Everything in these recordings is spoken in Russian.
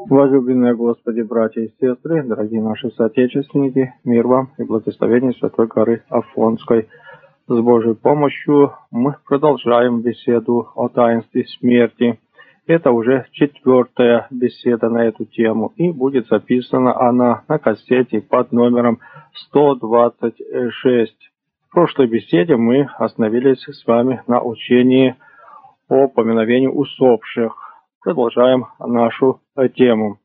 Возлюбленные Господи, братья и сестры, дорогие наши соотечественники, мир вам и благословение Святой горы Афонской. С Божьей помощью мы продолжаем беседу о таинстве смерти. Это уже 4-я беседа на эту тему, и будет записана она на кассете под номером 126. В прошлой беседе мы остановились с вами на учении о поминовении усопших. Продолжаем нашу тему.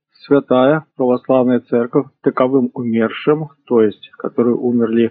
Святая Православная Церковь таковым умершим, то есть которые умерли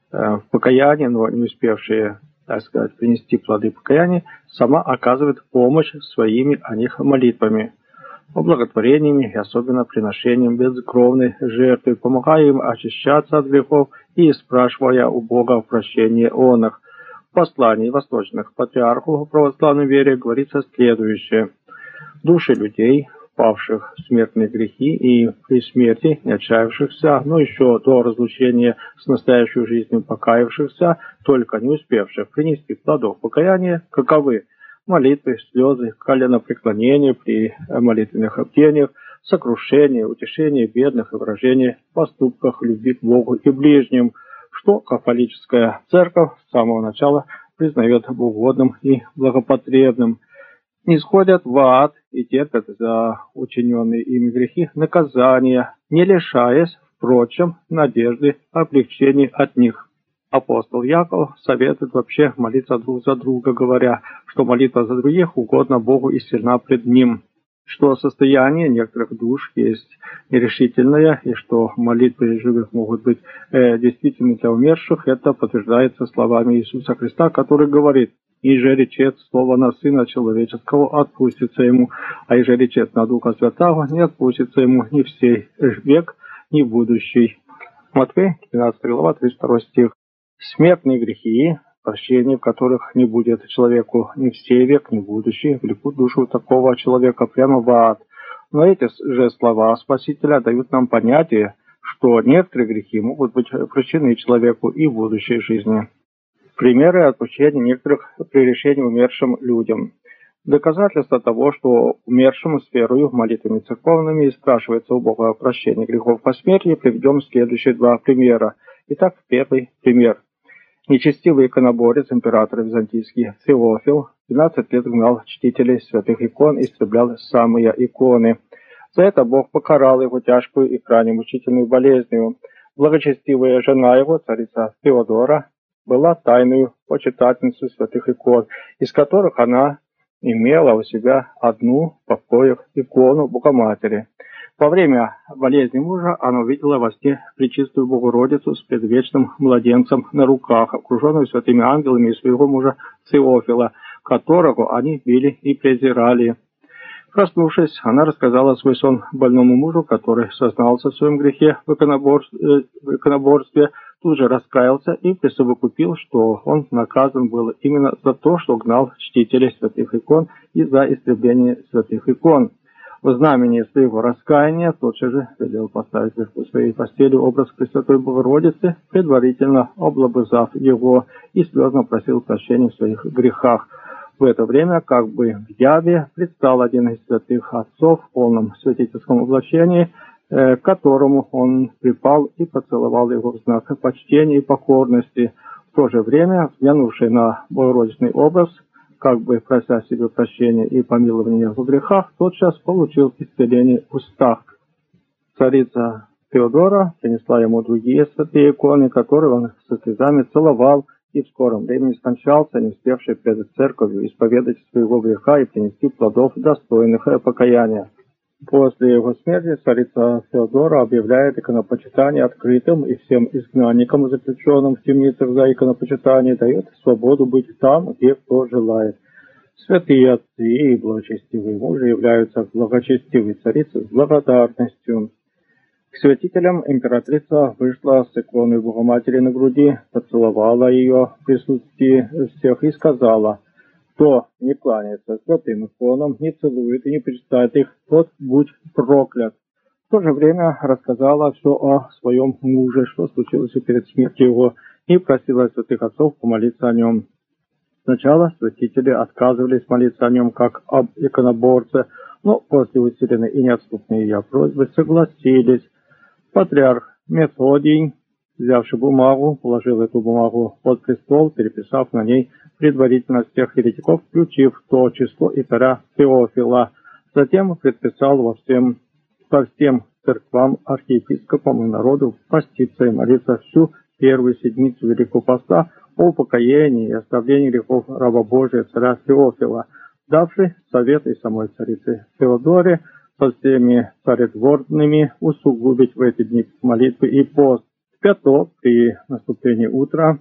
в покаянии, но не успевшие, так сказать, принести плоды покаяния, сама оказывает помощь своими о них молитвами, благотворениями и особенно приношением безкровной жертвы, помогая им очищаться от грехов и спрашивая у Бога прощения о них. В послании восточных патриархов в православной вере говорится следующее. Души людей, впавших в смертные грехи и при смерти не отчаявшихся, но еще до разлучения с настоящей жизнью покаявшихся, только не успевших принести плодов покаяния, каковы молитвы, слезы, коленопреклонения при молитвенных бдениях, сокрушение, утешение бедных и выражение в поступках любви к Богу и ближним, что католическая церковь с самого начала признает угодным и благопотребным. Не сходят в ад и терпят за учиненные ими грехи наказания, не лишаясь, впрочем, надежды облегчения от них. Апостол Яков советует вообще молиться друг за друга, говоря, что молитва за других угодна Богу и сильна пред Ним, что состояние некоторых душ есть нерешительное, и что молитвы живых могут быть действительно для умерших, это подтверждается словами Иисуса Христа, который говорит: «Иже речет слово на Сына Человеческого, отпустится ему, а иже речет на Духа Святого, не отпустится ему ни в сей век, ни в будущий». Матфея, 12 глава, 32 стих. Смертные грехи, прощения, в которых не будет человеку ни в сей век, ни в будущий, влекут душу такого человека прямо в ад. Но эти же слова Спасителя дают нам понятие, что некоторые грехи могут быть прощены человеку и в будущей жизни. Примеры отпущения некоторых прегрешений умершим людям. Доказательство того, что умершим с верою, молитвами церковными спрашивается у Бога о прощении грехов по смерти, приведем следующие два примера. Итак, первый пример. Нечестивый иконоборец, император византийский Феофил, 12 лет гнал чтителей святых икон и истреблял самые иконы. За это Бог покарал его тяжкую и крайне мучительную болезнью. Благочестивая жена его, царица Феодора, была тайную почитательницей святых икон, из которых она имела у себя одну в покоях икону Богоматери. Во время болезни мужа она увидела во сне Пречистую Богородицу с предвечным младенцем на руках, окруженную святыми ангелами, и своего мужа Феофила, которого они били и презирали. Проснувшись, она рассказала свой сон больному мужу, который сознался в своем грехе в иконоборстве, тут же раскаялся и присовокупил, что он наказан был именно за то, что гнал чтителей святых икон и за истребление святых икон. В знамение своего раскаяния тотчас же велел поставить вверху своей постели образ Пресвятой Богородицы, предварительно облобызав его, и слезно просил прощения в своих грехах. В это время, как бы в яве, предстал один из святых отцов в полном святительском облачении, к которому он припал и поцеловал его в знак почтения и покорности. В то же время, взглянувший на Богородичный образ, как бы прося себе прощения и помилования в грехах, тотчас получил исцеление в устах. Царица Феодора принесла ему другие святые иконы, которые он со слезами целовал, и в скором времени скончался, не успевший пред церковью исповедать своего греха и принести плодов достойных покаяния. После его смерти царица Феодора объявляет иконопочитание открытым, и всем изгнанникам, заключенным в темницах за иконопочитание, дает свободу быть там, где кто желает. Святые отцы и благочестивые мужи являются к благочестивой царице с благодарностью. К святителям императрица вышла с иконой Богоматери на груди, поцеловала ее в присутствии всех и сказала: «Кто не кланяется святым иконам, не целует и не почитает их, тот будь проклят». В то же время рассказала все о своем муже, что случилось перед смертью его, и просила святых отцов помолиться о нем. Сначала святители отказывались молиться о нем как об иконоборце, Но после усиленной и неотступной ее просьбы согласились. Патриарх Мефодий, взявший бумагу, положил эту бумагу под престол, переписав на ней предварительно всех еретиков, включив в то число и царя Феофила. Затем предписал по всем церквам, архиепископам и народу поститься и молиться всю первую седмицу Великого Поста о покаянии и оставлении грехов раба Божия царя Феофила, давший совет и самой царице Феодоре со всеми царедворными усугубить в эти дни молитвы и пост. В пяток при наступлении утра,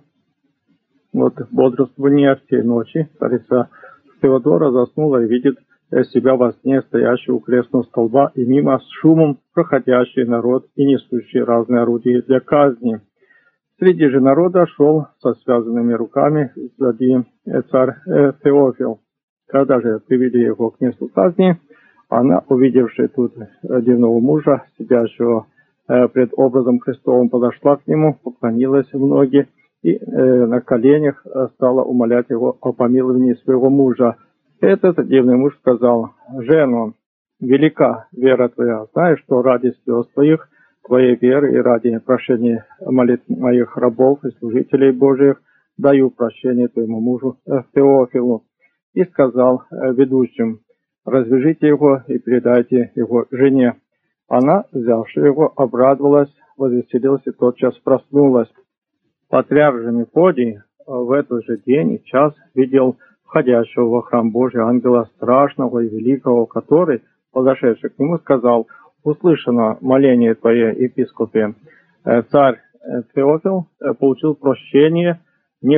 бодрствования всей ночи, царица Феодора заснула и видит себя во сне, стоящего у крестного столба, и мимо с шумом проходящий народ и несущий разные орудия для казни. Среди же народа шел со связанными руками сзади царь Феофил. Когда же привели его к месту казни, она, увидевшая тут дивного мужа, сидящего пред образом Христовым, подошла к нему, поклонилась в ноги и на коленях стала умолять его о помиловании своего мужа. Этот дивный муж сказал: «Жено, велика вера твоя, знаешь, что ради слез твоих, твоей веры и ради прощения молитв моих рабов и служителей Божьих даю прощение твоему мужу Феофилу». И сказал ведущим: «Развяжите его и передайте его жене». Она, взявши его, обрадовалась, возвеселилась и тотчас проснулась. Патриарх же Мефодий в этот же день и час видел входящего во храм Божий ангела страшного и великого, который, подошедший к нему, сказал: «Услышано моление твое, епископе. Царь Феофил получил прощение не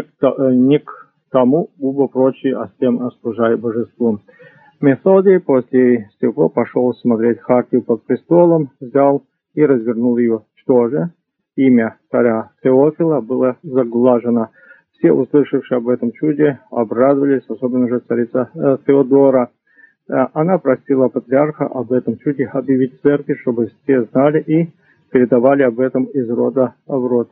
к тому, убо прочие, а с тем служай божеству». Мефодий после всего пошел смотреть хартию под престолом, взял и развернул ее. Что же? Имя царя Феофила было заглажено. Все, услышавшие об этом чуде, обрадовались, особенно же царица Феодора. Она просила патриарха об этом чуде объявить в церкви, чтобы все знали и передавали об этом из рода в род.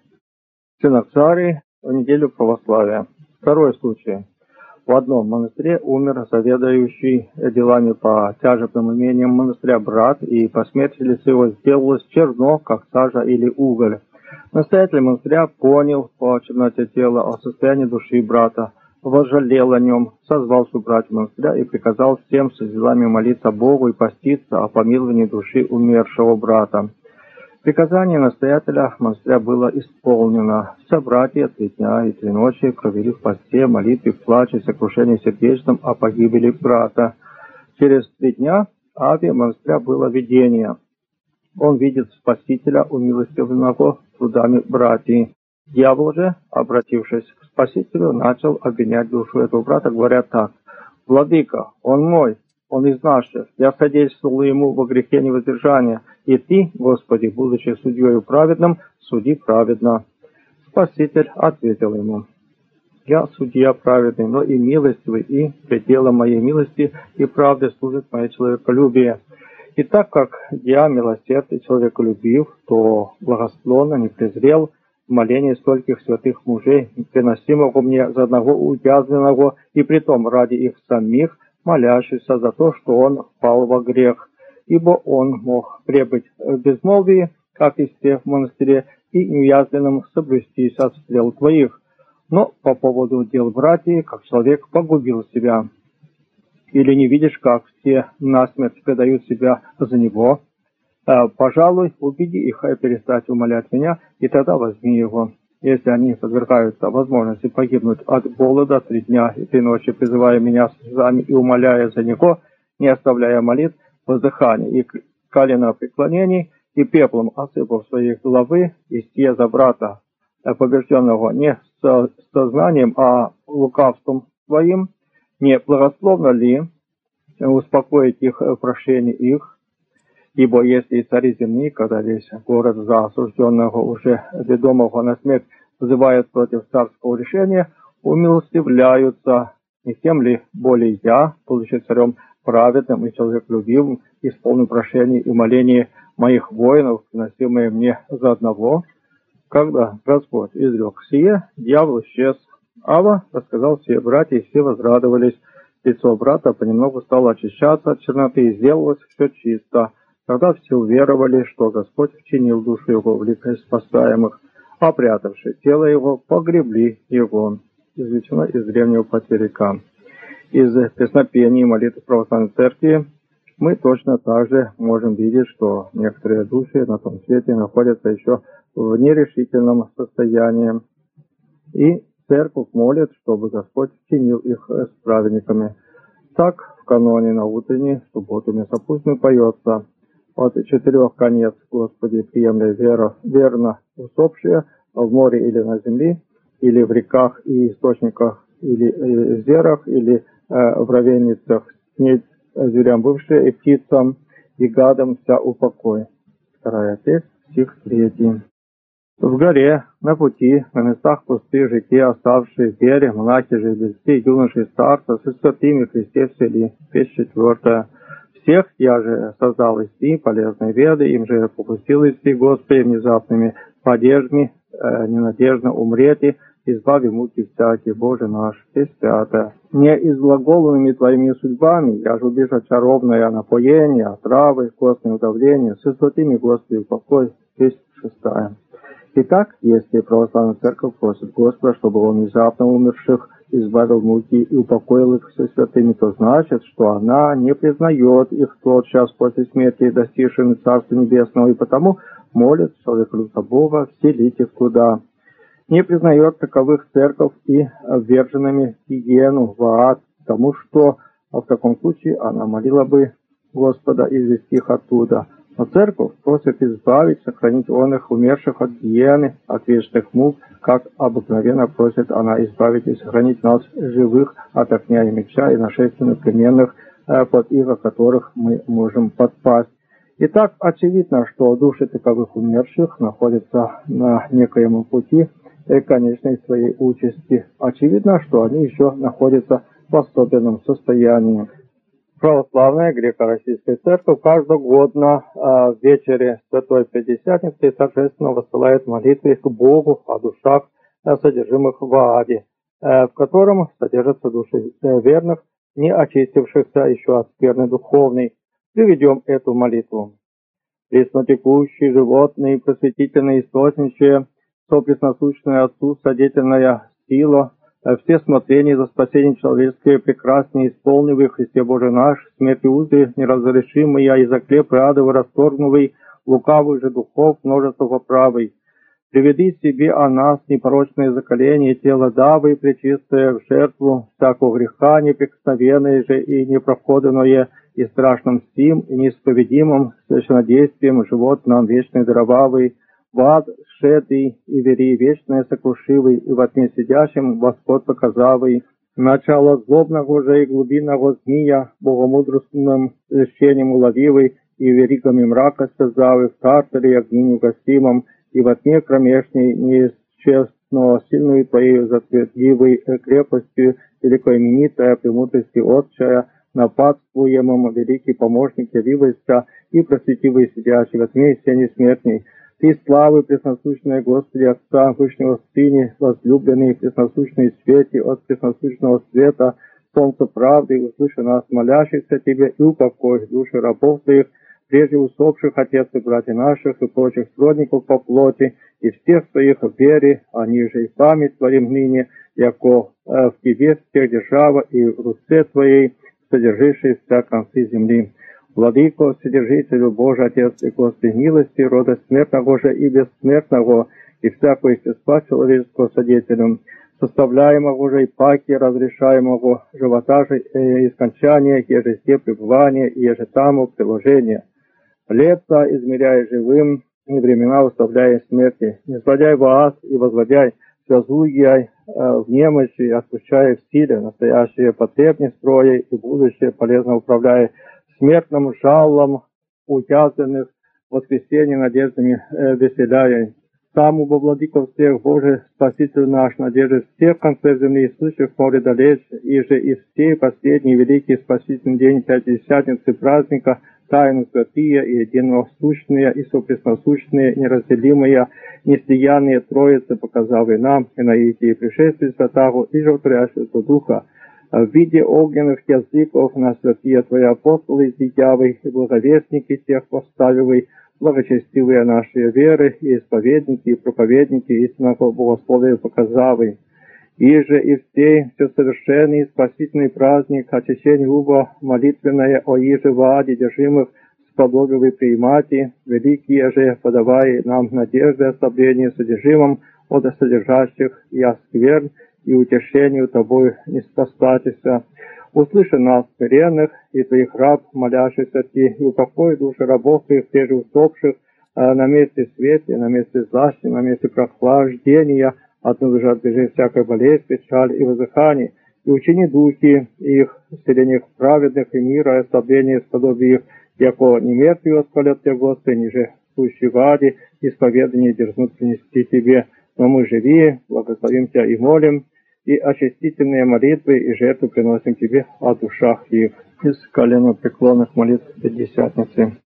Синоксарий в неделю православия. Второй случай. В одном монастыре умер заведующий делами по тяжебным имениям монастыря брат, и по смерти лицо его сделалось черно, как сажа или уголь. Настоятель монастыря понял по черноте тела о состоянии души брата, возжалел о нем, созвал собратьев монастыря и приказал всем со делами молиться Богу и поститься о помиловании души умершего брата. Приказание настоятеля монастыря было исполнено. Собратья 3 дня и 3 ночи провели в посте, молитве, в плаче и сокрушении сердечном о погибели брата. Через 3 дня Аве монастыря было видение. Он видит Спасителя, умилостивленного трудами братьев. Дьявол же, обратившись к Спасителю, начал обвинять душу этого брата, говоря так: «Владыка, он мой, он из наших, я содействовал ему во грехе невоздержания, и ты, Господи, будучи судьей праведным, суди праведно». Спаситель ответил ему: «Я судья праведный, но и милостивый, и пределом моей милости и правды служит мое человеколюбие. И так как я милосердный, человеколюбив, то благосклонно не презрел моление стольких святых мужей, приносимого мне за одного увязненного, и притом ради их самих, молящихся за то, что он впал во грех. Ибо он мог пребыть в безмолвии, как и все в монастыре, и неуязвленным соблюстись от стрел твоих. Но по поводу дел братьев, как человек погубил себя. Или не видишь, как все насмерть предают себя за него? Пожалуй, убеди их перестать умолять меня, и тогда возьми его. Если они подвергаются возможности погибнуть от голода 3 дня и 3 ночи, призывая меня слезами и умоляя за него, не оставляя молитв, воздыханий и коленопреклонений, и пеплом осыпав своих головы, и сие за брата, побежденного не с сознанием, а лукавством своим, не благословно ли успокоить их в прошении их? Ибо если и цари земные, когда весь город за осужденного уже ведомого на смерть вызывает против царского решения, умилостивляются, не тем ли более я, будучи царем праведным и человеколюбивым, исполню прошение и моление моих воинов, приносимые мне за одного? Когда Господь изрек сие, дьявол исчез. Ава рассказал все братья, и все возрадовались. Лицо брата понемногу стало очищаться от черноты и сделалось все чисто. Тогда все уверовали, что Господь вчинил душу его в лик спасаемых, а прятавши тело его, погребли его. Извлечено из древнего потеряка. Из песнопений и молитв православной церкви мы точно так же можем видеть, что некоторые души на том свете находятся еще в нерешительном состоянии. И церковь молит, чтобы Господь вчинил их с праведниками. Так в каноне на утренней субботу местопустную поется: «От четырех конец, Господи, приемля верно усопшие в море или на земле, или в реках и источниках, или в озерах, или в равенницах, снедь зверям бывшие и птицам, и гадам вся упокой». Вторая песнь, стих 3. В горе, на пути, на местах пустых жития, оставшие в вере, монахи, жрецы, юноши и старцы, со святыми Христе всели. Песнь 4. Всех я же создал из ти полезной веды, им же попустил из ти, Господи, внезапными падежми, ненадежно умрети, избави муки всякие, Боже наш. Песнь 5. Не изглаголанными твоими судьбами, я же убежа чаровное напоение, отравы, костное удавление, со святыми, Господи, упокой. Песнь 6. Итак, если православная церковь просит Господа, чтобы он внезапно умерших избавил муки и упокоил их со святыми, то значит, что она не признает их в тот час после смерти, достигшими Царства Небесного, и потому молит человека Бога вселить их туда. Не признает таковых церковь и вверженными в гиену, в ад, потому что в таком случае она молила бы Господа извести их оттуда. Но церковь просит избавить, сохранить их умерших от гиены, от вечных мук, как обыкновенно просит она избавить и сохранить нас живых от огня и меча и нашествий непременных, под иго которых мы можем подпасть. Итак, очевидно, что души таковых умерших находятся на некоем пути конечной своей участи. Очевидно, что они еще находятся в особенном состоянии. Православная греко-российская церковь каждогодно в вечере Святой Пятидесятницы торжественно высылает молитвы к Богу о душах, содержимых в аде, в котором содержатся души верных, не очистившихся еще от скверны духовной. Приведем эту молитву. Преснотекущий, животный, просветительный, источничая, сопресносущная Отцу, содеятельная сила, все смотрения за спасение человеческое прекраснее исполнивый Христе Боже наш, смерти узы неразрешимые, и заклеп адовый расторгнувый, лукавый же духов множество поправый. Приведи себе о нас непорочное заколение тела давы, пречистое в жертву всякого греха, неприкосновенное же и непроходное, и страшным стим, и неисповедимым священнодействием живот нам вечный даровавый, в ад шедый и вери вечное сокрушивый, и во тьме сидящим восход показавый, начало злобного же и глубинного змея, богомудростным лечением уловивый, и веригами мрака связавый, в тартаре огни неугасимом, и во тьме кромешней неисчестно сильную твоей затвердивой крепостью, великой именитая премудрости отчая, нападствуемым великий помощник явивайся, и просветивый сидящий во тьме и сени смертней. Ты славы, пресносущная Господи, Отца, Вышнего Сыне, возлюбленный, пресносущный свете, от пресносущного света, солнце правды, услыши нас, молящихся Тебе, и упокой души рабов Твоих, прежде усопших отец и братьев наших, и прочих сродников по плоти, и всех своих в вере, они же и память Творим ныне, яко в Тебе всех держава, и в руце Твоей, содержишь вся концы земли. Владыко, Вседержителю, Божий Отец и Господи милости, рода смертного же и бессмертного, и всякого естества человеческого содеятелем, составляемого же и паки, разрешаемого живота же и скончания, еже все пребывания, и еже тому приложение. Лета измеряя живым, и времена уставляя смерти, не сводяй в ад и возводяй, связуя в немощи, отпущая в силе, настоящее потребность строя и будущее полезно управляя, смертным жалом уязвленных, воскресенье надеждами веселяя. Сам убо владыка всех, Божий Спаситель наш, надежды всех концов земли, слышав море далеч, и же и все последний великий спасительный день Пятидесятницы праздника, тайны святые и единосущные, и сопресносущные, неразделимые, неслиянные Троицы показавы нам, и на идти пришествия Святаго, и животворящего Духа, в виде огненных языков на святые Твои апостолы, зидявы и благовестники тех поставивы, благочестивые наши веры, и исповедники, и проповедники истинного богословия показавы. Иже и всей всесовершенный спасительный праздник, очищение уба, молитвенное о иже ваде держимых, сподобивы приимати, великие же подавай нам надежды ослабления содержимым от содержащих и оскверн, и утешению Тобой не спасатися. Услыши нас, смиренных, и Твоих раб, молящихся Ти, и упокой души рабов Твоих, теже усопших, на месте света, на месте зласти, на месте прохлаждения, отныне же отбежи всякой болезнь, печаль и воздыхание, и учини духи их, вселениях праведных и мира, и ослабления сподобия их, яко не мертвые воспалят Тебя, Господи, ниже сущей ваде, исповедание дерзнут принести Тебе. Но мы живи, благословим Тебя и молим, и очистительные молитвы и жертвы приносим Тебе о душах их. Из коленопреклонных молитв Пятидесятницы.